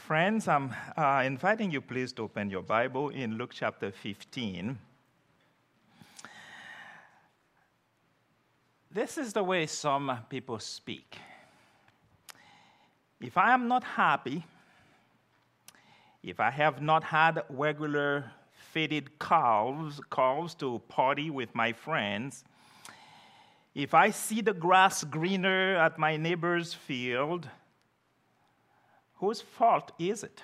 Friends, I'm inviting you please to open your Bible in Luke chapter 15. This is the way some people speak. If I am not happy, if I have not had regular faded calls to party with my friends, if I see the grass greener at my neighbor's field, whose fault is it?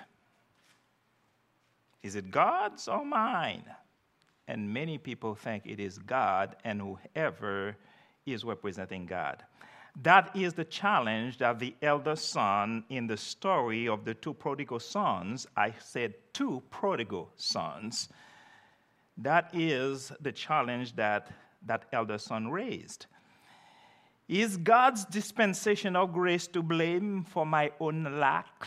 Is it God's or mine? And many people think it is God and whoever is representing God. That is the challenge that the elder son in the story of the two prodigal sons, I said two prodigal sons, that is the challenge that elder son raised. Is God's dispensation of grace to blame for my own lack?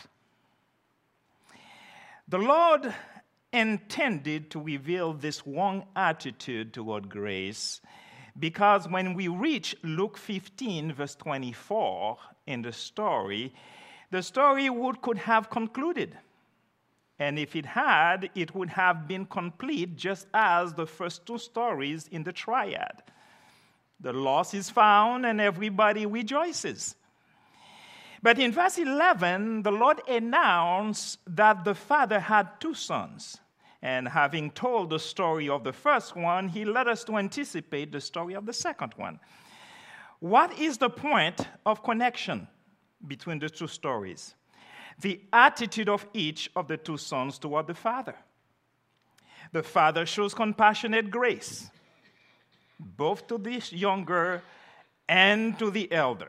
The Lord intended to reveal this wrong attitude toward grace because when we reach Luke 15, verse 24 in the story could have concluded. And if it had, it would have been complete just as the first two stories in the triad. The lost is found and everybody rejoices. But in verse 11, the Lord announced that the father had two sons. And having told the story of the first one, he led us to anticipate the story of the second one. What is the point of connection between the two stories? The attitude of each of the two sons toward the father. The father shows compassionate grace, both to the younger and to the elder.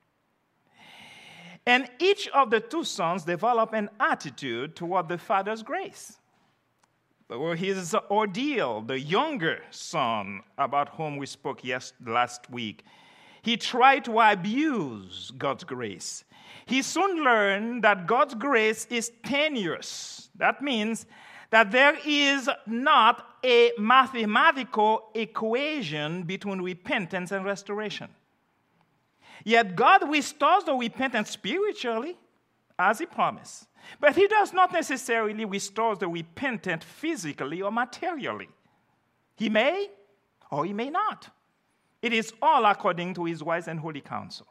And each of the two sons develop an attitude toward the father's grace. Or his ordeal, the younger son about whom we spoke last week, he tried to abuse God's grace. He soon learned that God's grace is tenuous. That means that there is not a mathematical equation between repentance and restoration. Yet God restores the repentant spiritually, as he promised. But he does not necessarily restore the repentant physically or materially. He may or he may not. It is all according to his wise and holy counsel.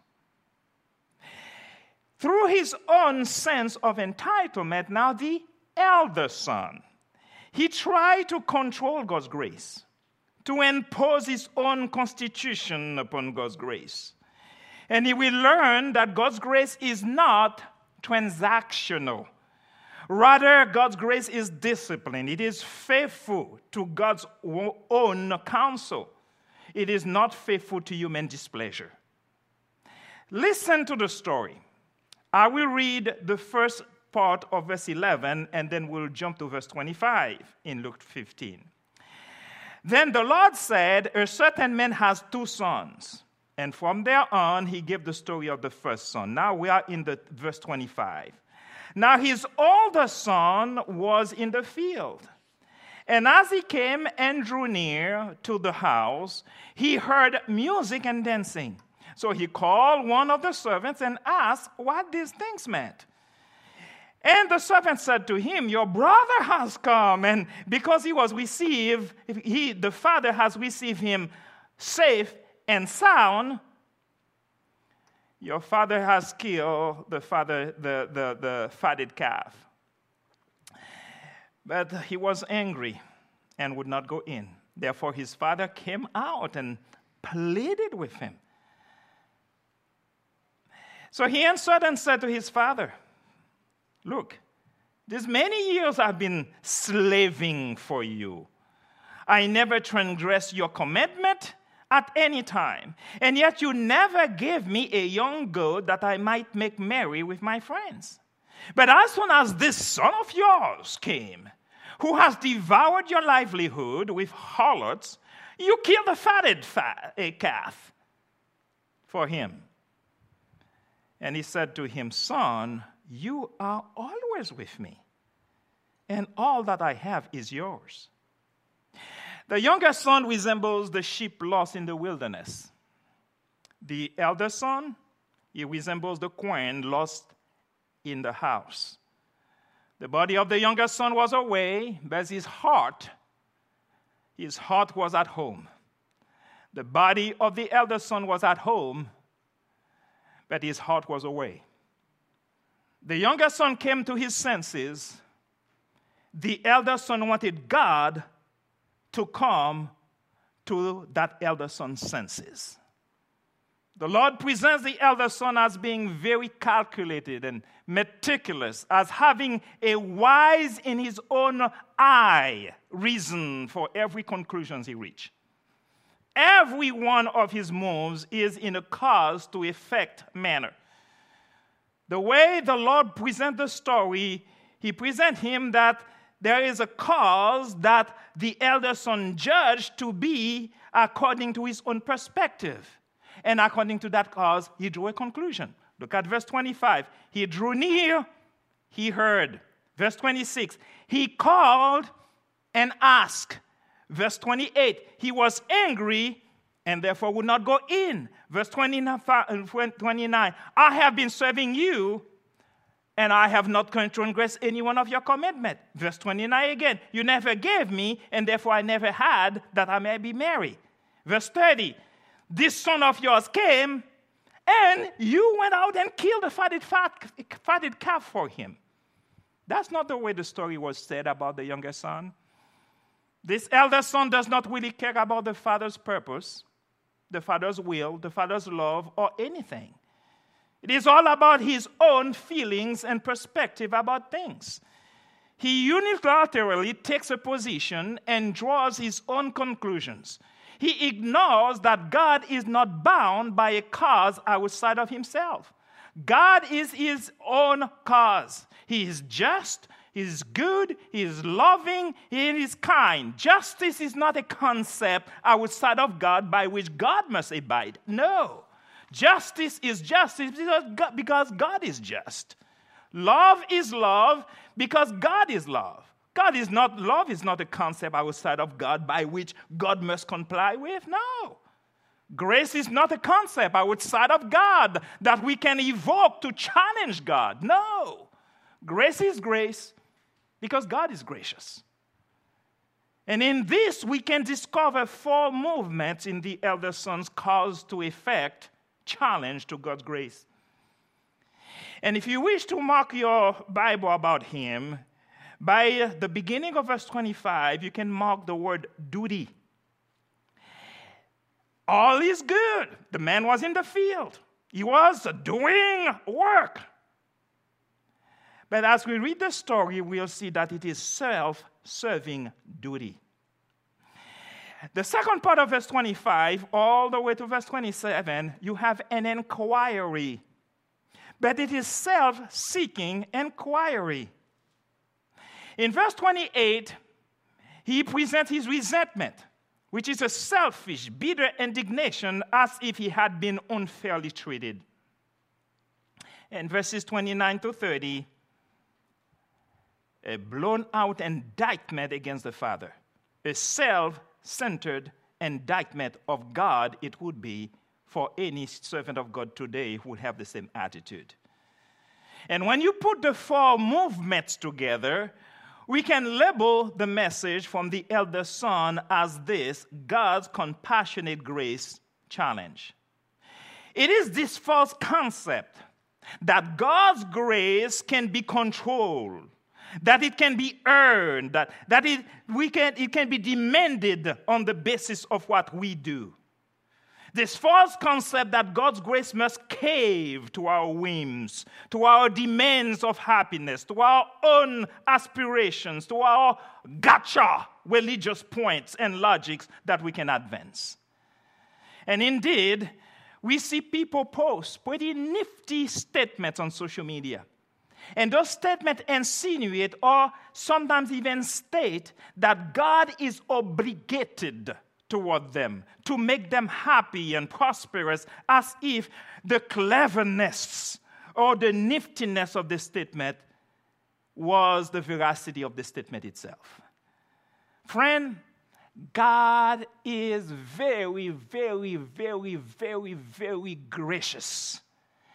Through his own sense of entitlement, now the elder son, he tried to control God's grace, to impose his own constitution upon God's grace. And he will learn that God's grace is not transactional. Rather, God's grace is discipline. It is faithful to God's own counsel. It is not faithful to human displeasure. Listen to the story. I will read the first part of verse 11, and then we'll jump to verse 25 in Luke 15. Then the Lord said, a certain man has two sons. And from there on, he gave the story of the first son. Now we are in the verse 25. Now his older son was in the field. And as he came and drew near to the house, he heard music and dancing. So he called one of the servants and asked what these things meant. And the servant said to him, your brother has come, and because the father has received him safe and sound, your father has killed the fatted calf. But he was angry and would not go in. Therefore his father came out and pleaded with him. So he answered and said to his father, look, these many years I've been slaving for you. I never transgressed your commandment at any time, and yet you never gave me a young goat that I might make merry with my friends. But as soon as this son of yours came, who has devoured your livelihood with harlots, you killed the fatted calf for him. And he said to him, son, you are always with me, and all that I have is yours. The younger son resembles the sheep lost in the wilderness. The elder son, he resembles the coin lost in the house. The body of the younger son was away, but his heart was at home. The body of the elder son was at home, but his heart was away. The younger son came to his senses. The elder son wanted God to come to that elder son's senses. The Lord presents the elder son as being very calculated and meticulous, as having a wise in his own eye reason for every conclusion he reached. Every one of his moves is in a cause to effect manner. The way the Lord presents the story, he presents him that there is a cause that the elder son judged to be according to his own perspective. And according to that cause, he drew a conclusion. Look at verse 25. He drew near, he heard. Verse 26, he called and asked. Verse 28, he was angry and therefore would not go in. Verse 29, I have been serving you and I have not transgressed any one of your commandments. Verse 29 again, you never gave me and therefore I never had that I may be merry. Verse 30, this son of yours came and you went out and killed a fatted calf for him. That's not the way the story was said about the younger son. This elder son does not really care about the father's purpose, the father's will, the father's love, or anything. It is all about his own feelings and perspective about things. He unilaterally takes a position and draws his own conclusions. He ignores that God is not bound by a cause outside of himself. God is his own cause. He is just, he is good, he is loving, he is kind. Justice is not a concept outside of God by which God must abide. No. Justice is justice because God is just. Love is love because God is love. Love is not a concept outside of God by which God must comply with. No. Grace is not a concept outside of God that we can evoke to challenge God. No. Grace is grace because God is gracious. And in this, we can discover four movements in the elder son's cause to effect challenge to God's grace. And if you wish to mark your Bible about him, by the beginning of verse 25, you can mark the word duty. All is good. The man was in the field. He was doing work. But as we read the story, we'll see that it is self-serving duty. The second part of verse 25, all the way to verse 27, you have an inquiry. But it is self-seeking inquiry. In verse 28, he presents his resentment, which is a selfish, bitter indignation as if he had been unfairly treated. In verses 29 to 30, a blown-out indictment against the Father, a self-centered indictment of God it would be for any servant of God today who would have the same attitude. And when you put the four movements together, we can label the message from the elder son as this: God's compassionate grace challenge. It is this false concept that God's grace can be controlled, that it can be earned, that it can be demanded on the basis of what we do. This false concept that God's grace must cave to our whims, to our demands of happiness, to our own aspirations, to our gotcha religious points and logics that we can advance. And indeed, we see people post pretty nifty statements on social media. And those statements insinuate or sometimes even state that God is obligated toward them to make them happy and prosperous, as if the cleverness or the niftiness of the statement was the veracity of the statement itself. Friend, God is very, very, very, very, very gracious.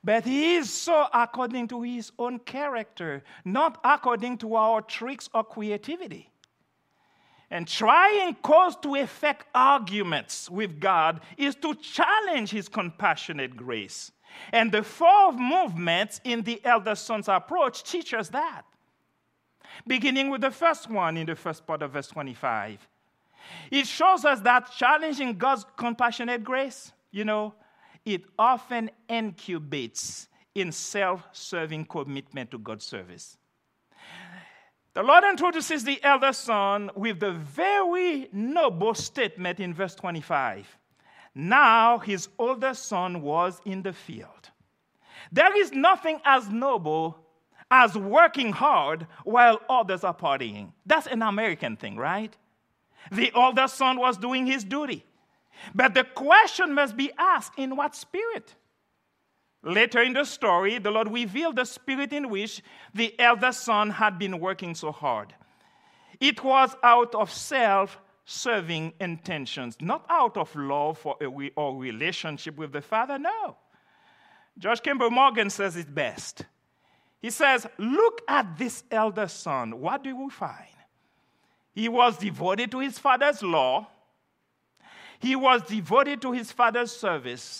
But he is so according to his own character, not according to our tricks or creativity. And trying cause-to-effect arguments with God is to challenge his compassionate grace. And the four movements in the elder son's approach teach us that. Beginning with the first one in the first part of verse 25. It shows us that challenging God's compassionate grace, it often incubates in self-serving commitment to God's service. The Lord introduces the elder son with the very noble statement in verse 25. Now his older son was in the field. There is nothing as noble as working hard while others are partying. That's an American thing, right? The older son was doing his duty. But the question must be asked, in what spirit? Later in the story, the Lord revealed the spirit in which the elder son had been working so hard. It was out of self-serving intentions, not out of love for or relationship with the Father, no. George Kimball Morgan says it best. He says, look at this elder son. What do we find? He was devoted to his father's law. He was devoted to his father's service.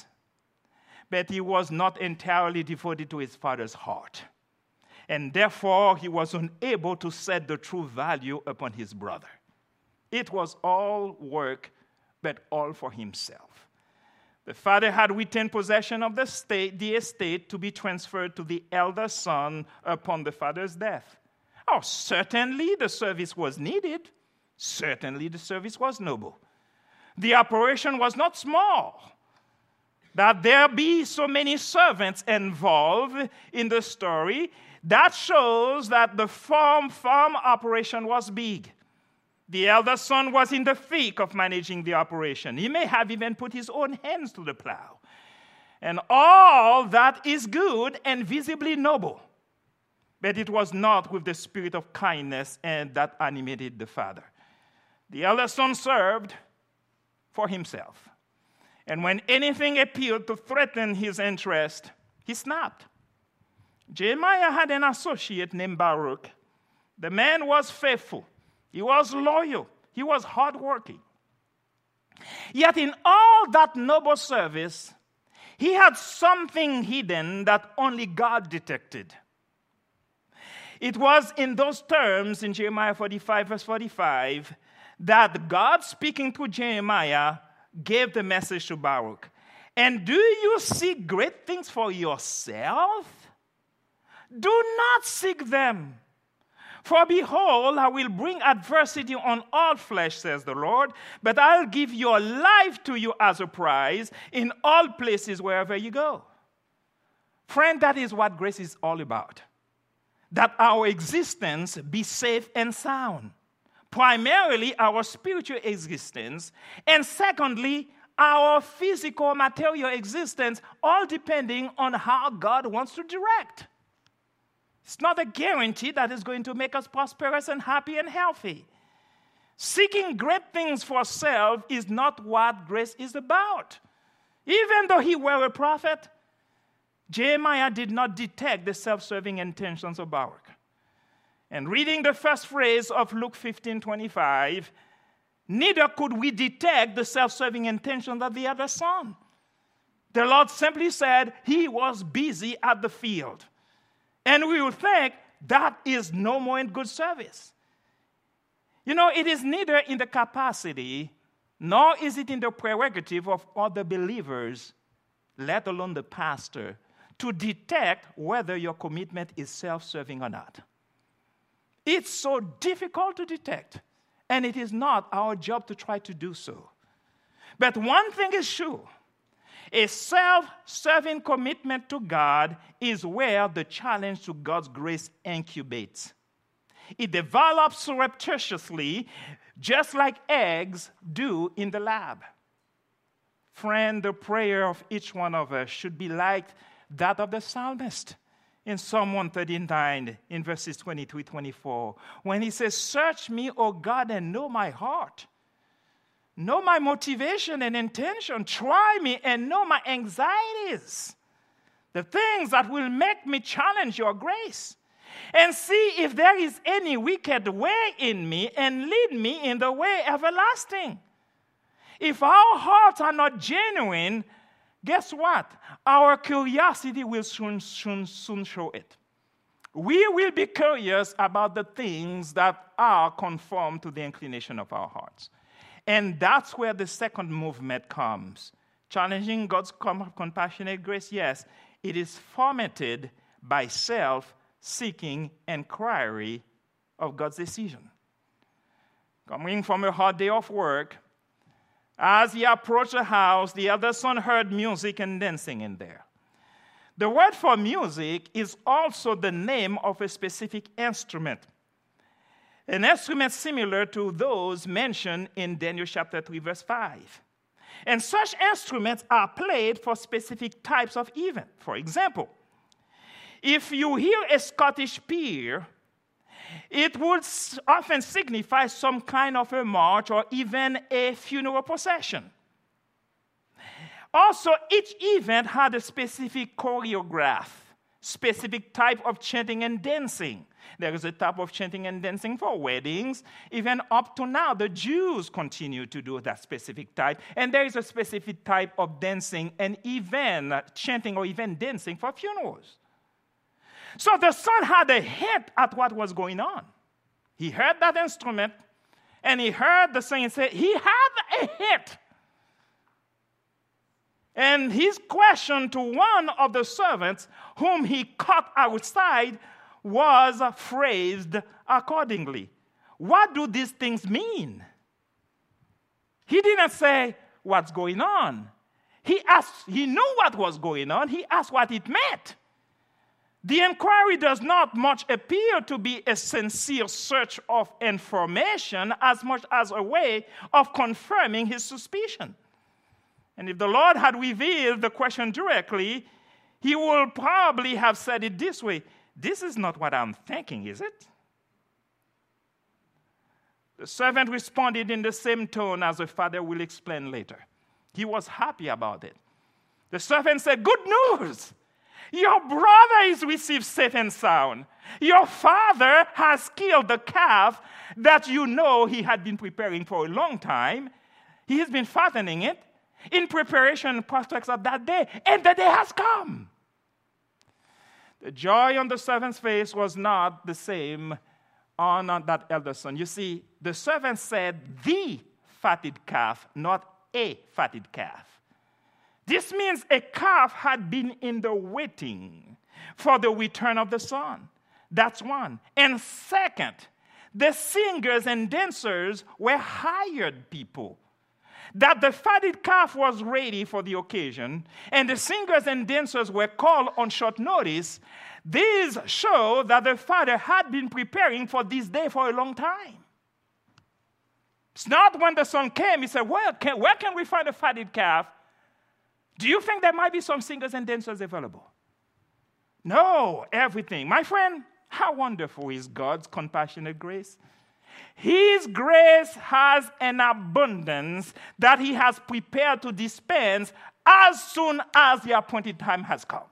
But he was not entirely devoted to his father's heart. And therefore, he was unable to set the true value upon his brother. It was all work, but all for himself. The father had retained possession of the estate to be transferred to the elder son upon the father's death. Oh, certainly the service was needed. Certainly the service was noble. The operation was not small. That there be so many servants involved in the story, that shows that the farm operation was big. The elder son was in the thick of managing the operation. He may have even put his own hands to the plow. And all that is good and visibly noble. But it was not with the spirit of kindness and that animated the father. The elder son served for himself. And when anything appeared to threaten his interest, he snapped. Jeremiah had an associate named Baruch. The man was faithful. He was loyal. He was hardworking. Yet in all that noble service, he had something hidden that only God detected. It was in those terms in Jeremiah 45, verse 45, that God, speaking to Jeremiah, gave the message to Baruch. And do you seek great things for yourself? Do not seek them. For behold, I will bring adversity on all flesh, says the Lord, but I'll give your life to you as a prize in all places wherever you go. Friend, that is what grace is all about. That our existence be safe and sound. Primarily our spiritual existence, and secondly, our physical material existence, all depending on how God wants to direct. It's not a guarantee that is going to make us prosperous and happy and healthy. Seeking great things for self is not what grace is about. Even though he were a prophet, Jeremiah did not detect the self-serving intentions of Baruch. And reading the first phrase of Luke 15:25, neither could we detect the self-serving intention of the other son. The Lord simply said he was busy at the field. And we would think that is no more in good service. It is neither in the capacity, nor is it in the prerogative of other believers, let alone the pastor, to detect whether your commitment is self-serving or not. It's so difficult to detect, and it is not our job to try to do so. But one thing is sure. A self-serving commitment to God is where the challenge to God's grace incubates. It develops surreptitiously, just like eggs do in the lab. Friend, the prayer of each one of us should be like that of the psalmist in Psalm 139, in verses 23-24, when he says, search me, O God, and know my heart. Know my motivation and intention. Try me and know my anxieties. the things that will make me challenge your grace, and see if there is any wicked way in me, and lead me in the way everlasting. If our hearts are not genuine, guess what? Our curiosity will soon show it. We will be curious about the things that are conformed to the inclination of our hearts. And that's where the second movement comes. Challenging God's compassionate grace, yes, it is fomented by self-seeking inquiry of God's decision. Coming from a hard day of work, as he approached the house, the elder son heard music and dancing in there. The word for music is also the name of a specific instrument, an instrument similar to those mentioned in Daniel chapter 3, verse 5. And such instruments are played for specific types of event. For example, if you hear a Scottish pier, it would often signify some kind of a march or even a funeral procession. Also, each event had a specific choreograph, specific type of chanting and dancing. There is a type of chanting and dancing for weddings. Even up to now, the Jews continue to do that specific type. And there is a specific type of dancing and even chanting or even dancing for funerals. So the son had a hint at what was going on. He heard that instrument, and he heard the singer say, he had a hint. And his question to one of the servants, whom he caught outside, was phrased accordingly. What do these things mean? He didn't say, what's going on? He knew what was going on. He asked what it meant. The inquiry does not much appear to be a sincere search of information as much as a way of confirming his suspicion. And if the Lord had revealed the question directly, he would probably have said it this way: this is not what I'm thinking, is it? The servant responded in the same tone as the father will explain later. He was happy about it. The servant said, good news! Your brother is received safe and sound. Your father has killed the calf that you know he had been preparing for a long time. He has been fattening it in preparation and prospects of that day, and the day has come. The joy on the servant's face was not the same on that elder son. You see, the servant said the fatted calf, not a fatted calf. This means a calf had been in the waiting for the return of the son. That's one. And second, the singers and dancers were hired people. That the fatted calf was ready for the occasion, and the singers and dancers were called on short notice. These show that the father had been preparing for this day for a long time. It's not when the son came, he said, where can we find a fatted calf? Do you think there might be some singers and dancers available? No, everything. My friend, how wonderful is God's compassionate grace? His grace has an abundance that he has prepared to dispense as soon as the appointed time has come.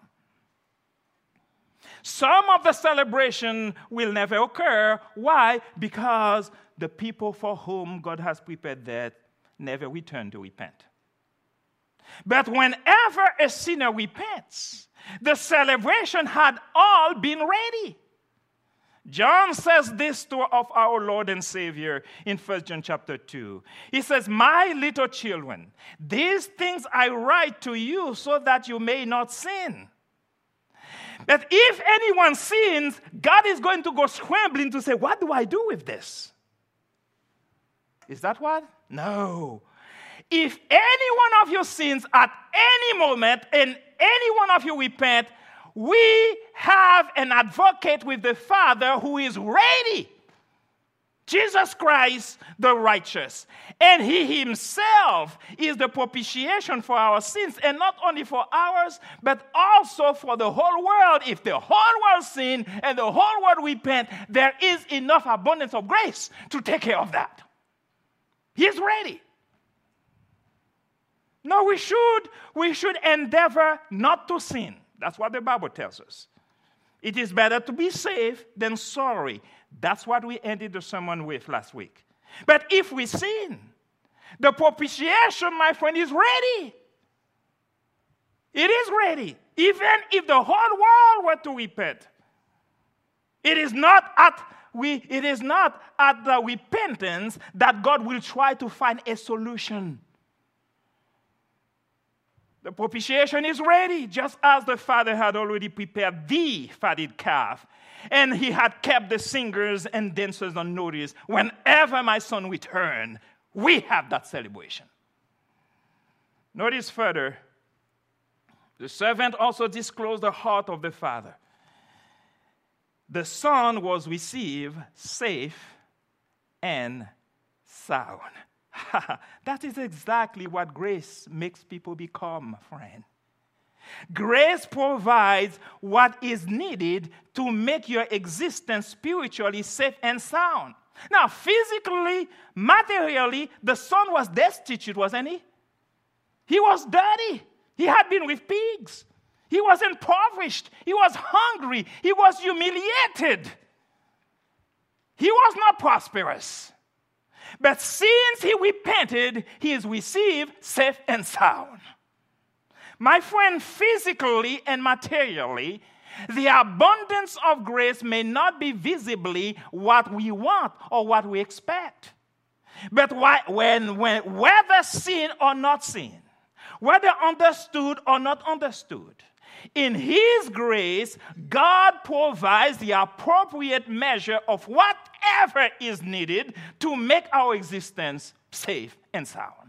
Some of the celebration will never occur. Why? Because the people for whom God has prepared that never return to repent. But whenever a sinner repents, the celebration had all been ready. John says this to of our Lord and Savior in 1 John chapter 2. He says, my little children, these things I write to you so that you may not sin. That if anyone sins, God is going to go scrambling to say, what do I do with this? Is that what? No. If any one of you sins at any moment and any one of you repent, we have an advocate with the Father who is ready. Jesus Christ, the righteous. And he himself is the propitiation for our sins, and not only for ours, but also for the whole world. If the whole world sin and the whole world repent, there is enough abundance of grace to take care of that. He is ready. No, we should endeavor not to sin. That's what the Bible tells us. It is better to be safe than sorry. That's what we ended the sermon with last week. But if we sin, the propitiation, my friend, is ready. It is ready. Even if the whole world were to repent. It is not at the repentance that God will try to find a solution. The propitiation is ready, just as the Father had already prepared the fatted calf, and he had kept the singers and dancers on notice. Whenever my son returns, we have that celebration. Notice further, the servant also disclosed the heart of the Father. The son was received safe and sound. That is exactly what grace makes people become, friend. Grace provides what is needed to make your existence spiritually safe and sound. Now, physically, materially, the son was destitute, wasn't he? He was dirty. He had been with pigs. He was impoverished. He was hungry. He was humiliated. He was not prosperous. But since he repented, he is received safe and sound. My friend, physically and materially, the abundance of grace may not be visibly what we want or what we expect. But whether seen or not seen, whether understood or not understood, in His grace, God provides the appropriate measure of whatever is needed to make our existence safe and sound.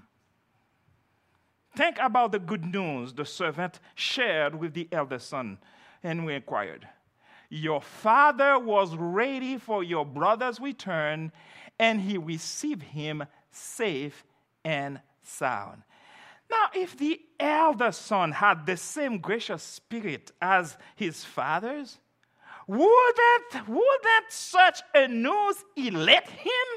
Think about the good news the servant shared with the elder son, and we inquired, "Your father was ready for your brother's return, and he received him safe and sound." Now, if the elder son had the same gracious spirit as his fathers, wouldn't such a news elate him?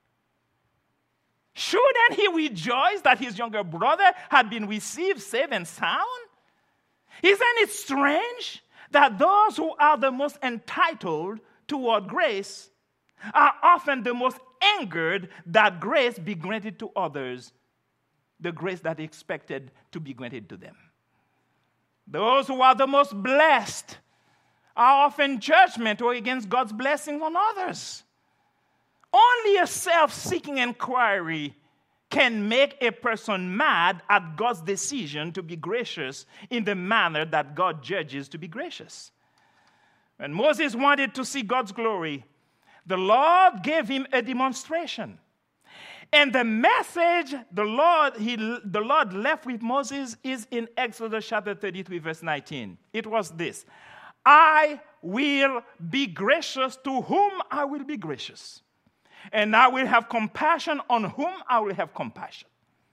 Shouldn't he rejoice that his younger brother had been received safe and sound? Isn't it strange that those who are the most entitled toward grace are often the most angered that grace be granted to others, the grace that they expected to be granted to them? Those who are the most blessed are often judgmental against God's blessings on others. Only a self-seeking inquiry can make a person mad at God's decision to be gracious in the manner that God judges to be gracious. When Moses wanted to see God's glory, the Lord gave him a demonstration. And the message the Lord left with Moses is in Exodus chapter 33, verse 19. It was this: "I will be gracious to whom I will be gracious, and I will have compassion on whom I will have compassion."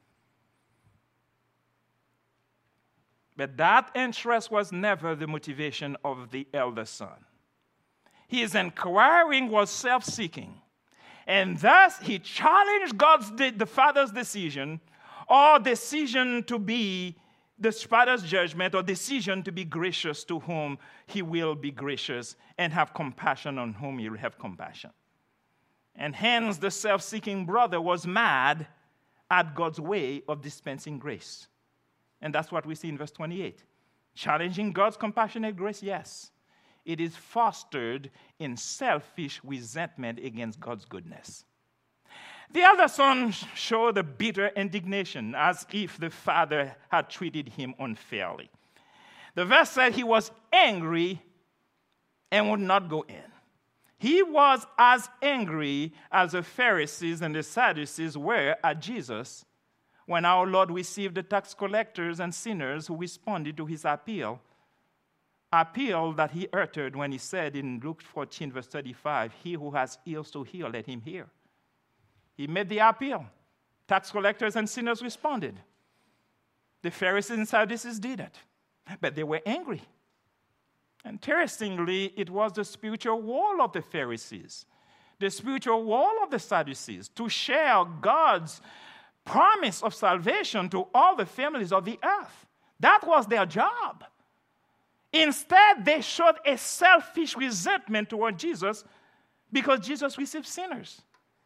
But that interest was never the motivation of the elder son. His inquiring was self-seeking. And thus, he challenged the father's decision, or decision to be the father's judgment, or decision to be gracious to whom he will be gracious, and have compassion on whom he will have compassion. And hence, the self-seeking brother was mad at God's way of dispensing grace. And that's what we see in verse 28. Challenging God's compassionate grace, yes. It is fostered in selfish resentment against God's goodness. The elder son showed a bitter indignation, as if the father had treated him unfairly. The verse said he was angry and would not go in. He was as angry as the Pharisees and the Sadducees were at Jesus when our Lord received the tax collectors and sinners who responded to his appeal that he uttered when he said in Luke 14, verse 35, "He who has ears to hear, let him hear." He made the appeal. Tax collectors and sinners responded. The Pharisees and Sadducees didn't, but they were angry. Interestingly, it was the spiritual wall of the Pharisees, the spiritual wall of the Sadducees, to share God's promise of salvation to all the families of the earth. That was their job. Instead, they showed a selfish resentment toward Jesus because Jesus received sinners.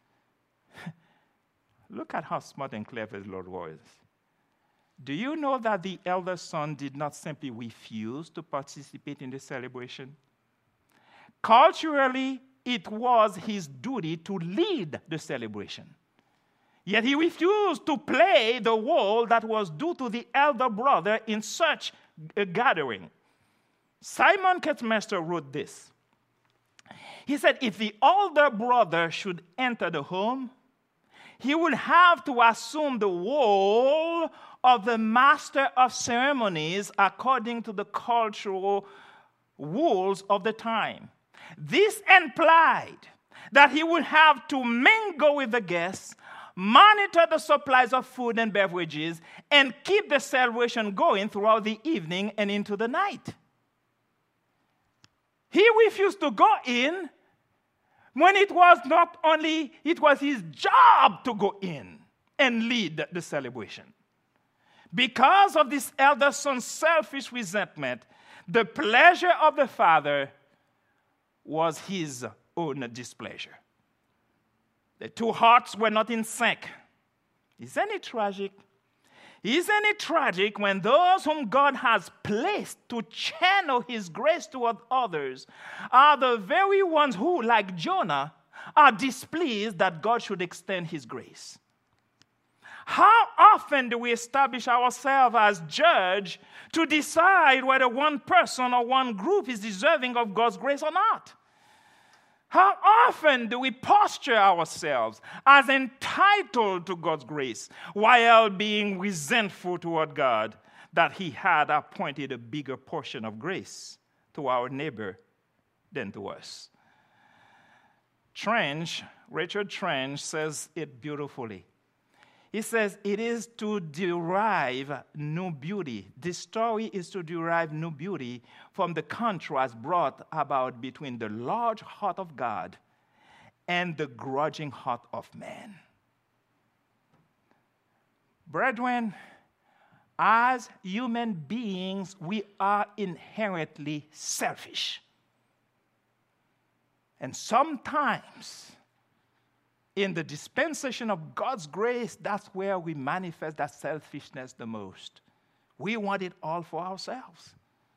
Look at how smart and clever the Lord was. Do you know that the elder son did not simply refuse to participate in the celebration? Culturally, it was his duty to lead the celebration. Yet he refused to play the role that was due to the elder brother in such a gathering. Simon Kitzmeister wrote this. He said, if the older brother should enter the home, he would have to assume the role of the master of ceremonies according to the cultural rules of the time. This implied that he would have to mingle with the guests, monitor the supplies of food and beverages, and keep the celebration going throughout the evening and into the night. He refused to go in when it was his job to go in and lead the celebration. Because of this elder son's selfish resentment, the pleasure of the father was his own displeasure. The two hearts were not in sync. Isn't it tragic? Isn't it tragic when those whom God has placed to channel his grace toward others are the very ones who, like Jonah, are displeased that God should extend his grace? How often do we establish ourselves as judge to decide whether one person or one group is deserving of God's grace or not? How often do we posture ourselves as entitled to God's grace while being resentful toward God that he had appointed a bigger portion of grace to our neighbor than to us? Richard Trench says it beautifully. He says, it is to derive new beauty. This story is to derive new beauty from the contrast brought about between the large heart of God and the grudging heart of man. Brethren, as human beings, we are inherently selfish. And sometimes, in the dispensation of God's grace, that's where we manifest that selfishness the most. We want it all for ourselves.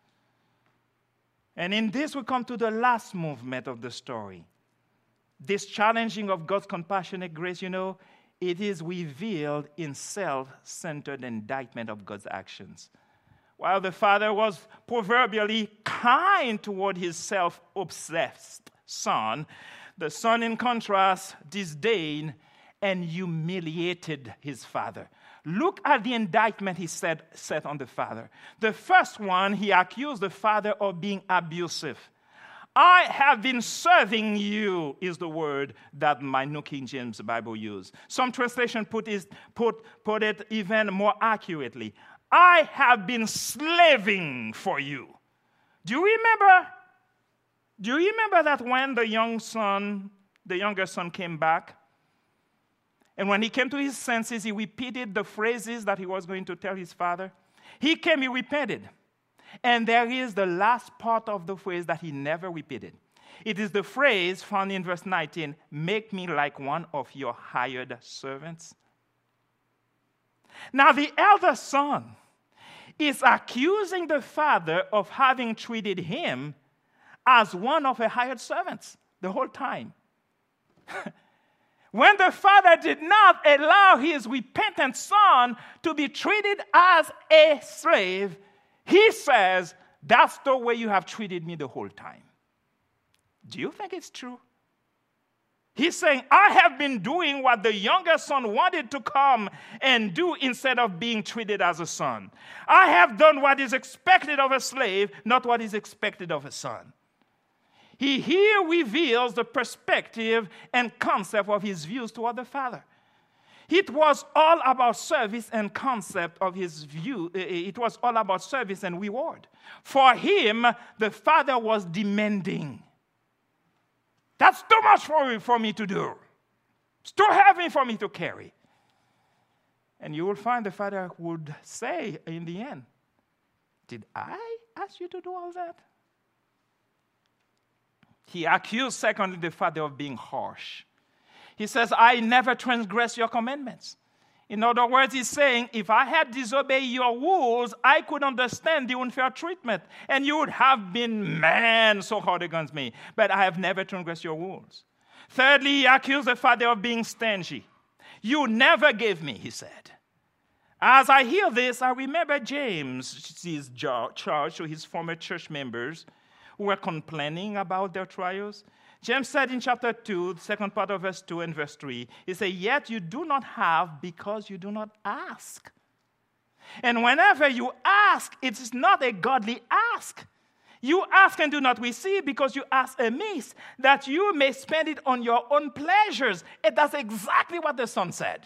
And in this, we come to the last movement of the story. This challenging of God's compassionate grace, it is revealed in self-centered indictment of God's actions. While the father was proverbially kind toward his self-obsessed son, the son, in contrast, disdained and humiliated his father. Look at the indictment he set on the father. The first one, he accused the father of being abusive. I have been serving you, is the word that my New King James Bible used. Some translation put it even more accurately. I have been slaving for you. Do you remember that when the younger son came back, and when he came to his senses, he repeated the phrases that he was going to tell his father? He came, he repented. And there is the last part of the phrase that he never repeated. It is the phrase found in verse 19, make me like one of your hired servants. Now the elder son is accusing the father of having treated him as one of her hired servants the whole time. When the father did not allow his repentant son to be treated as a slave, he says, that's the way you have treated me the whole time. Do you think it's true? He's saying, I have been doing what the younger son wanted to come and do instead of being treated as a son. I have done what is expected of a slave, not what is expected of a son. He here reveals the perspective and concept of his views toward the father. It was all about service and concept of his view. It was all about service and reward. For him, the father was demanding. That's too much for me to do. It's too heavy for me to carry. And you will find the father would say in the end, did I ask you to do all that? He accused, secondly, the father of being harsh. He says, I never transgress your commandments. In other words, he's saying, if I had disobeyed your rules, I could understand the unfair treatment, and you would have been, man, so hard against me. But I have never transgressed your rules. Thirdly, he accused the father of being stingy. You never gave me, he said. As I hear this, I remember James's charge to his former church members who were complaining about their trials. James said in chapter 2, the second part of verse 2 and verse 3, he said, yet you do not have because you do not ask. And whenever you ask, it is not a godly ask. You ask and do not receive because you ask amiss, that you may spend it on your own pleasures. And that's exactly what the son said.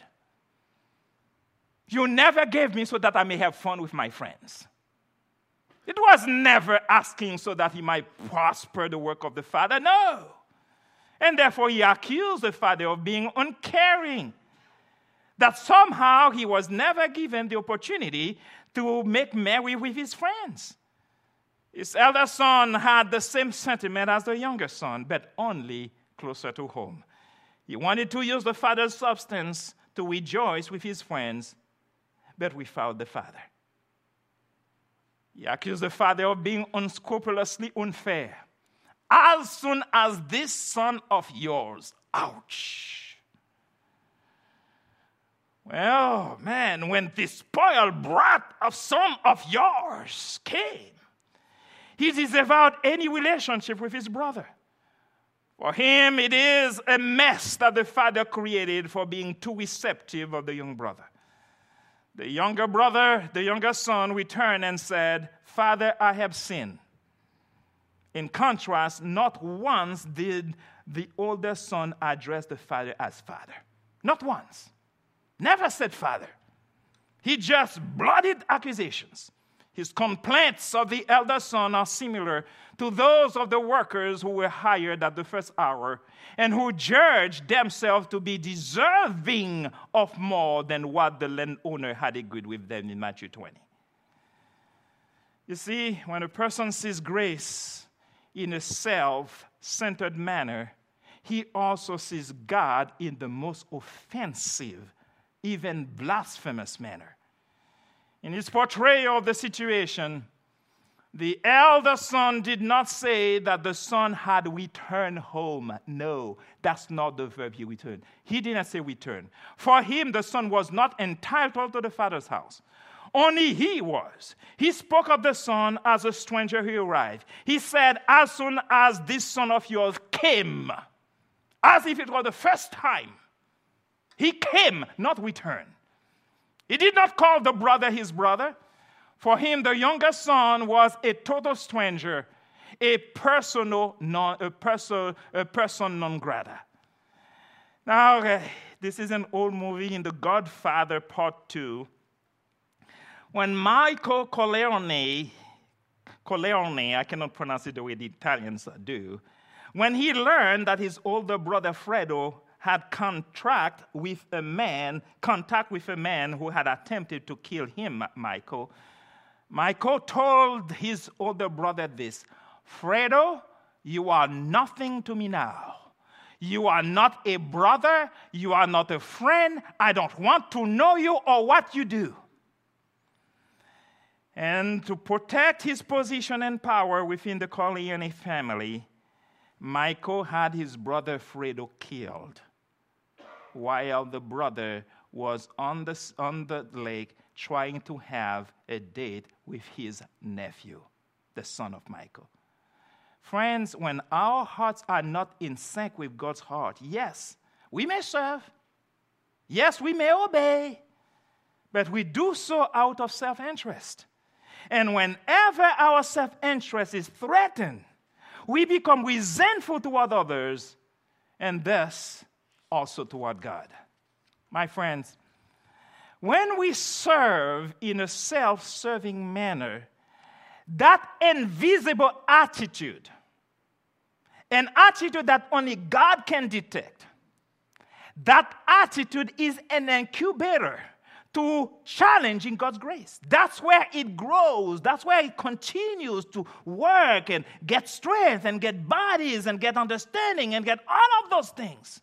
You never gave me so that I may have fun with my friends. It was never asking so that he might prosper the work of the Father. No. And therefore he accused the Father of being uncaring. That somehow he was never given the opportunity to make merry with his friends. His elder son had the same sentiment as the younger son, but only closer to home. He wanted to use the Father's substance to rejoice with his friends, but without the Father. He accused the Father of being unscrupulously unfair. As soon as this son of yours, ouch. Well, man, when this spoiled brat of son of yours came, he disavowed any relationship with his brother. For him, it is a mess that the father created for being too receptive of the young brother. The younger son returned and said, Father, I have sinned. In contrast, not once did the older son address the father as father. Not once. Never said father. He just blotted accusations. His complaints of the elder son are similar to those of the workers who were hired at the first hour and who judged themselves to be deserving of more than what the landowner had agreed with them in Matthew 20. You see, when a person sees grace in a self-centered manner, he also sees God in the most offensive, even blasphemous manner. In his portrayal of the situation, the elder son did not say that the son had returned home. No, that's not the verb he returned. He did not say return. For him, the son was not entitled to the father's house. Only he was. He spoke of the son as a stranger who arrived. He said, as soon as this son of yours came, as if it were the first time, he came, not returned. He did not call the brother his brother. For him, the younger son was a total stranger, a person non grata. Now, this is an old movie in The Godfather Part 2. When Michael Corleone, I cannot pronounce it the way the Italians do, when he learned that his older brother Fredo had contact with a man who had attempted to kill him, Michael told his older brother this, Fredo, you are nothing to me now. You are not a brother. You are not a friend. I don't want to know you or what you do. And to protect his position and power within the Corleone family, Michael had his brother Fredo killed while the brother was on the lake trying to have a date with his nephew, the son of Michael. Friends, when our hearts are not in sync with God's heart, yes, we may serve. Yes, we may obey. But we do so out of self-interest. And whenever our self-interest is threatened, we become resentful toward others and thus also toward God. My friends, when we serve in a self-serving manner, that invisible attitude, an attitude that only God can detect, that attitude is an incubator to challenging God's grace. That's where it grows. That's where it continues to work and get strength and get bodies and get understanding and get all of those things.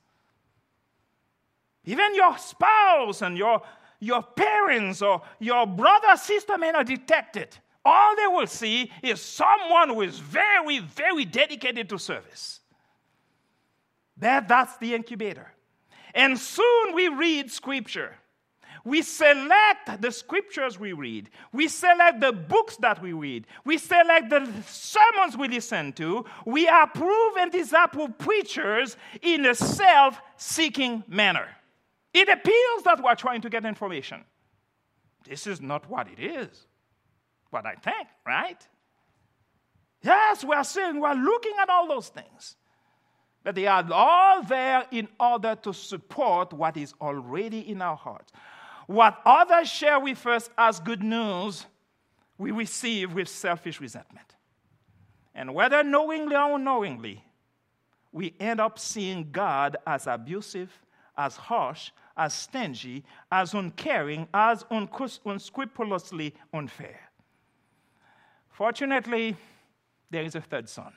Even your spouse and your parents or your brother or sister may not detect it. All they will see is someone who is very, very dedicated to service. That's the incubator. And soon we read Scripture. We select the scriptures we read. We select the books that we read. We select the sermons we listen to. We approve and disapprove preachers in a self-seeking manner. It appears that we're trying to get information. This is not what it is. What I think, right? Yes, we're saying we're looking at all those things. But they are all there in order to support what is already in our hearts. What others share with us as good news, we receive with selfish resentment. And whether knowingly or unknowingly, we end up seeing God as abusive, as harsh, as stingy, as uncaring, as unscrupulously unfair. Fortunately, there is a third son.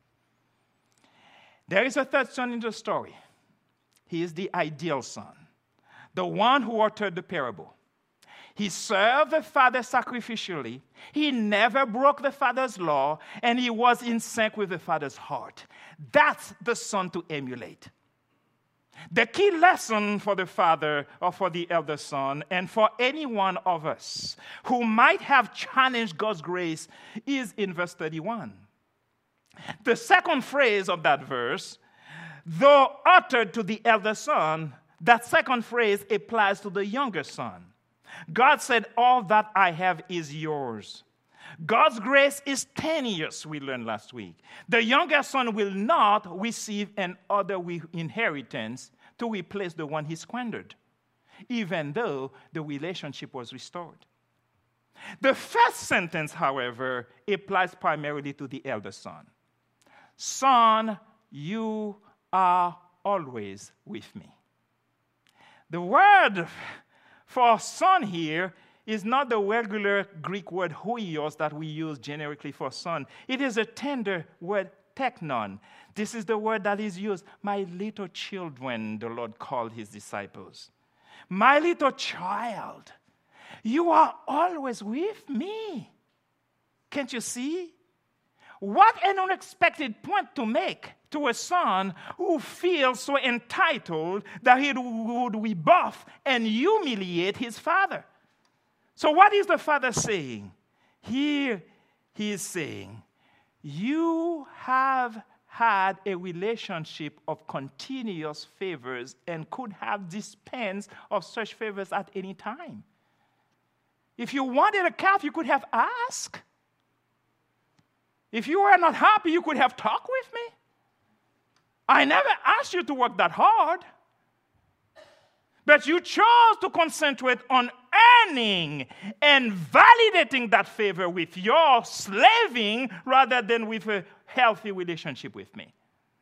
There is a third son in the story. He is the ideal son, the one who uttered the parable. He served the father sacrificially. He never broke the father's law, and he was in sync with the father's heart. That's the son to emulate. The key lesson for the father or for the elder son and for any one of us who might have challenged God's grace is in verse 31. The second phrase of that verse, though uttered to the elder son, that second phrase applies to the younger son. God said, all that I have is yours. God's grace is tenuous, we learned last week. The younger son will not receive an other inheritance to replace the one he squandered, even though the relationship was restored. The first sentence, however, applies primarily to the elder son. Son, you are always with me. The word for son here is not the regular Greek word huios that we use generically for son. It is a tender word, teknon. This is the word that is used. My little children, the Lord called his disciples. My little child, you are always with me. Can't you see? What an unexpected point to make to a son who feels so entitled that he would rebuff and humiliate his father. So what is the father saying? Here he is saying, you have had a relationship of continuous favors and could have dispensed of such favors at any time. If you wanted a calf, you could have asked. If you were not happy, you could have talked with me. I never asked you to work that hard. But you chose to concentrate on earning and validating that favor with your slaving rather than with a healthy relationship with me.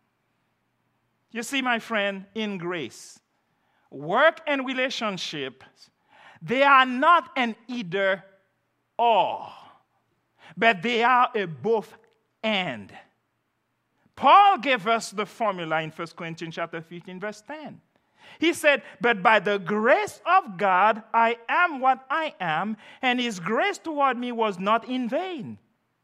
You see, my friend, in grace, work and relationships, they are not an either or, but they are a both and. Paul gave us the formula in 1 Corinthians chapter 15, verse 10. He said, but by the grace of God, I am what I am, and his grace toward me was not in vain.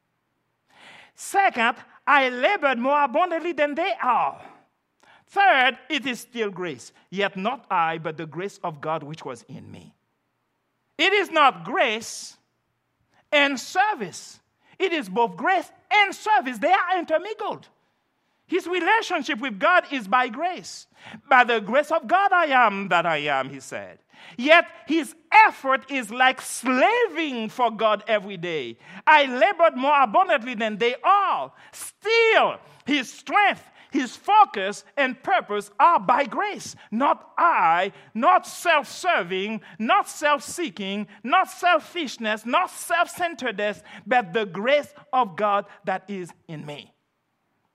Second, I labored more abundantly than they all. Third, it is still grace, yet not I, but the grace of God which was in me. It is not grace and service. It is both grace and service. They are intermingled. His relationship with God is by grace. By the grace of God I am that I am, he said. Yet his effort is like slaving for God every day. I labored more abundantly than they all. Still, his strength, his focus, and purpose are by grace. Not I, not self-serving, not self-seeking, not selfishness, not self-centeredness, but the grace of God that is in me.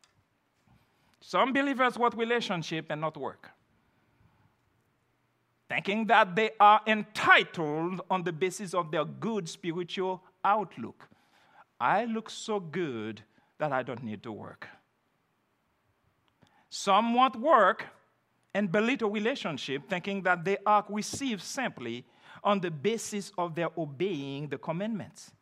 Some believers want relationship and not work. thinking that they are entitled on the basis of their good spiritual outlook. I look so good that I don't need to work. Some want work and belittle relationship, thinking that they are received simply on the basis of their obeying the commandments.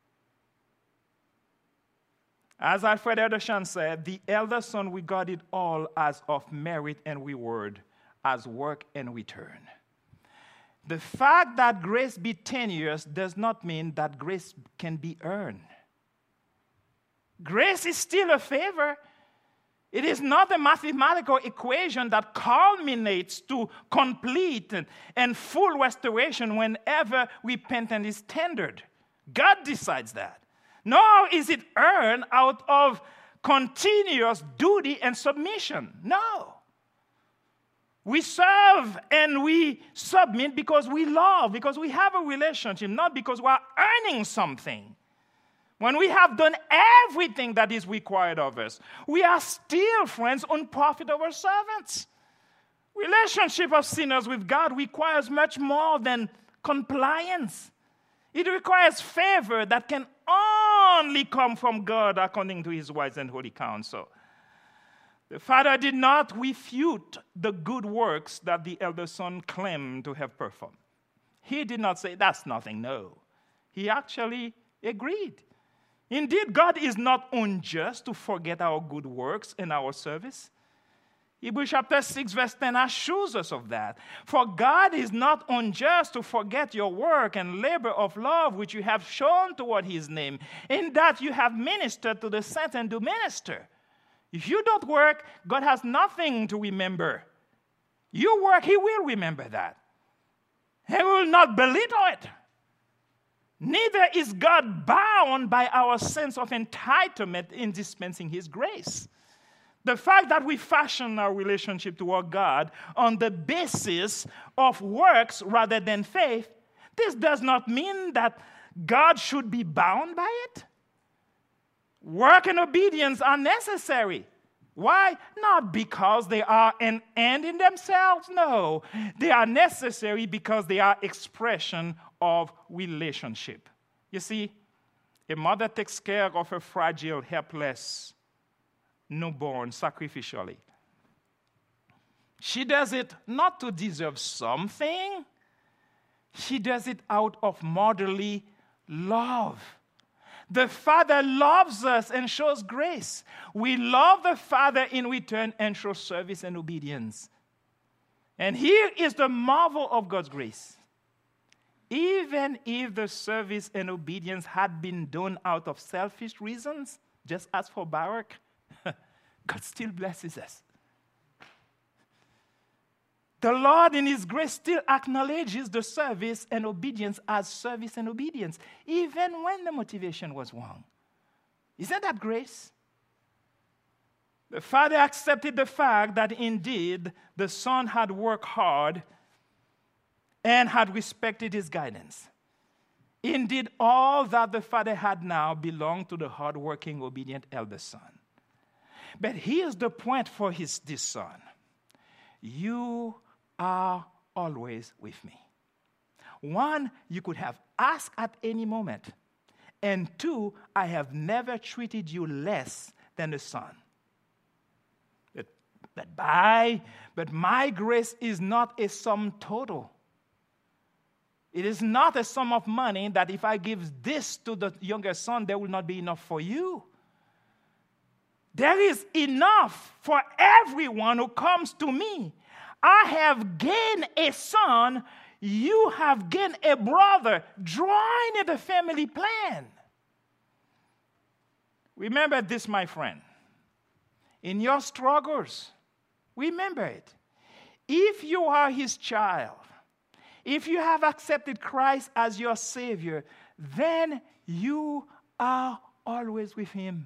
As Alfred Edershan said, the elder son regarded all as of merit and reward, as work and return. The fact that grace be tenuous does not mean that grace can be earned. Grace is still a favor. It is not a mathematical equation that culminates to complete and full restoration whenever repentance is tendered. God decides that. Nor is it earned out of continuous duty and submission. No. We serve and we submit because we love, because we have a relationship, not because we are earning something. When we have done everything that is required of us, we are still, friends, unprofitable servants. Relationship of sinners with God requires much more than compliance. It requires favor that can only come from God according to his wise and holy counsel. The father did not refute the good works that the elder son claimed to have performed. He did not say, that's nothing, no. He actually agreed. Indeed, God is not unjust to forget our good works and our service. Hebrews chapter 6, verse 10 assures us of that. For God is not unjust to forget your work and labor of love which you have shown toward his name, in that you have ministered to the saints and do minister. If you don't work, God has nothing to remember. You work, he will remember that. He will not belittle it. Neither is God bound by our sense of entitlement in dispensing his grace. The fact that we fashion our relationship toward God on the basis of works rather than faith, this does not mean that God should be bound by it. Work and obedience are necessary. Why? Not because they are an end in themselves. No, they are necessary because they are expression of relationship. You see, a mother takes care of her fragile, helpless newborn sacrificially. She does it not to deserve something. She does it out of motherly love. The Father loves us and shows grace. We love the Father in return and show service and obedience. And here is the marvel of God's grace. Even if the service and obedience had been done out of selfish reasons, just as for Barak, God still blesses us. The Lord in his grace still acknowledges the service and obedience as service and obedience, even when the motivation was wrong. Isn't that grace? The Father accepted the fact that indeed the Son had worked hard and had respected his guidance. Indeed, all that the Father had now belonged to the hardworking, obedient elder son. But here's the point for this son. You are always with me. One, you could have asked at any moment. And two, I have never treated you less than a son. But my grace is not a sum total. It is not a sum of money that if I give this to the younger son, there will not be enough for you. There is enough for everyone who comes to me. I have gained a son, you have gained a brother. Join in the family plan. Remember this, my friend. In your struggles, remember it. If you are his child, if you have accepted Christ as your Savior, then you are always with him.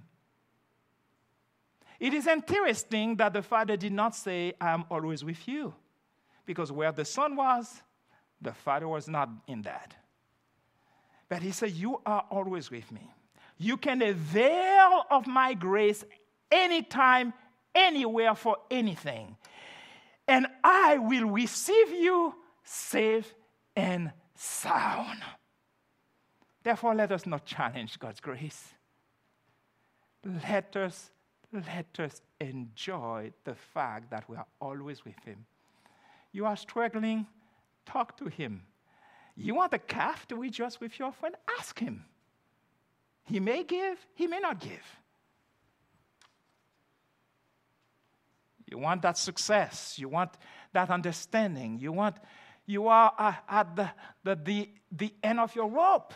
It is interesting that the Father did not say, I am always with you. Because where the Son was, the Father was not in that. But he said, you are always with me. You can avail of my grace anytime, anywhere, for anything. And I will receive you safe and sound. Therefore, let us not challenge God's grace. Let us enjoy the fact that we are always with him. You are struggling, talk to him. You want a calf to rejoice with your friend? Ask him. He may give, he may not give. You want that success. You want that understanding. You are at the end of your rope.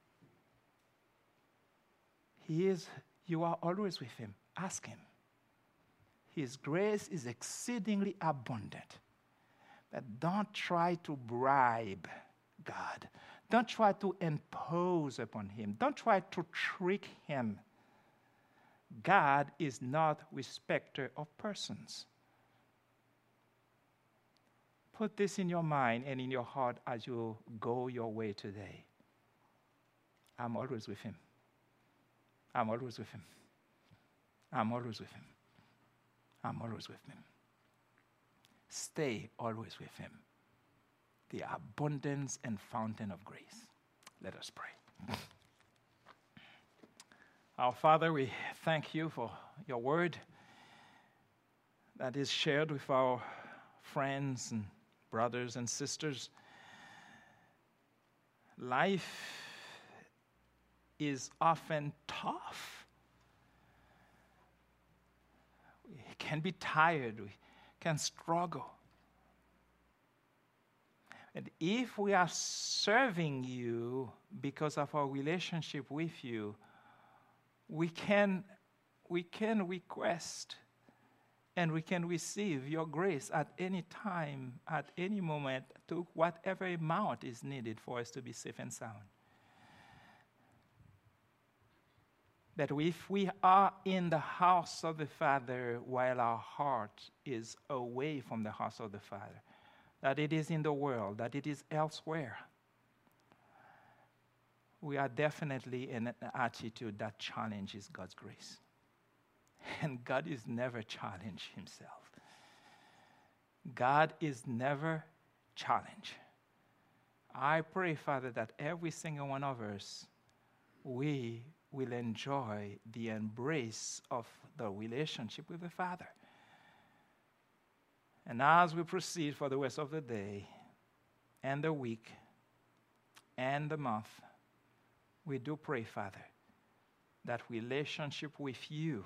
You are always with him. Ask him. His grace is exceedingly abundant. But don't try to bribe God. Don't try to impose upon him. Don't try to trick him. God is not respecter of persons. Put this in your mind and in your heart as you go your way today. I'm always with him. I'm always with him. I'm always with him. I'm always with him. Stay always with him. The abundance and fountain of grace. Let us pray. Our Father, we thank you for your word that is shared with our friends and brothers and sisters. Life is often tough. We can be tired. We can struggle. And if we are serving you because of our relationship with you, we can request and we can receive your grace at any time, at any moment, to whatever amount is needed for us to be safe and sound. That if we are in the house of the Father while our heart is away from the house of the Father, that it is in the world, that it is elsewhere, we are definitely in an attitude that challenges God's grace. And God is never challenged himself. God is never challenged. I pray, Father, that every single one of us, we will enjoy the embrace of the relationship with the Father. And as we proceed for the rest of the day and the week and the month, we do pray, Father, that relationship with you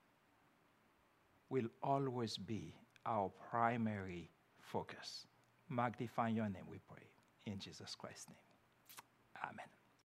will always be our primary focus. Magnify your name, we pray. In Jesus Christ's name. Amen.